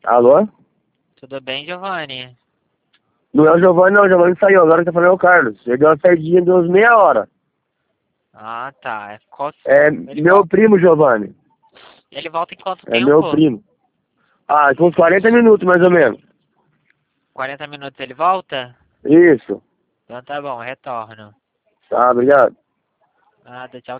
Alô? Tudo bem, Giovanni? Não é o Giovanni, não. O Giovanni saiu. Agora que tá falando é o Carlos. Ele deu uma saidinha de uns meia hora. Ah, tá. Qual... É Ele meu volta... primo, Giovanni. Ele volta em quanto É meu tempo? primo. Ah, com uns 40 minutos, mais ou menos. 40 minutos ele volta? Isso. Então tá bom, retorno. Tá, obrigado. Nada, tchau.